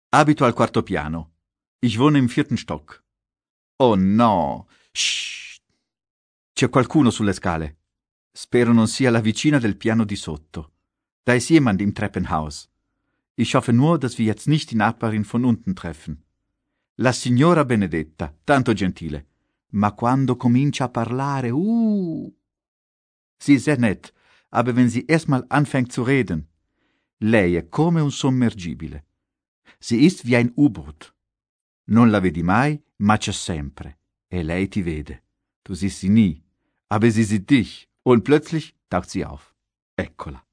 Abito al quarto piano. Ich wohne im 4. Stock. Oh no! Shh! C'è qualcuno sulle scale. Spero non sia la vicina del piano di sotto. Da ist jemand im Treppenhaus. Ich hoffe nur, dass wir jetzt nicht die Nachbarin von unten treffen. La signora Benedetta, tanto gentile. Ma quando comincia a parlare, Sie ist sehr nett, aber wenn sie erstmal anfängt zu reden, lei è come un sommergibile. Sie ist wie ein U-Boot. Non la vedi mai, ma c'è sempre. E lei ti vede. Du siehst sie nie, aber sie sieht dich. Und plötzlich taucht sie auf. Eccola.